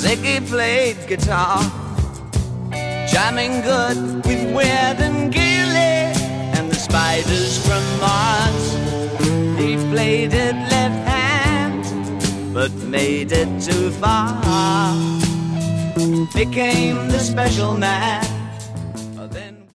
Ziggy played guitar, jamming good with Weird and Gilly and the Spiders from Mars. He played it left hand, but made it too far. Became the special man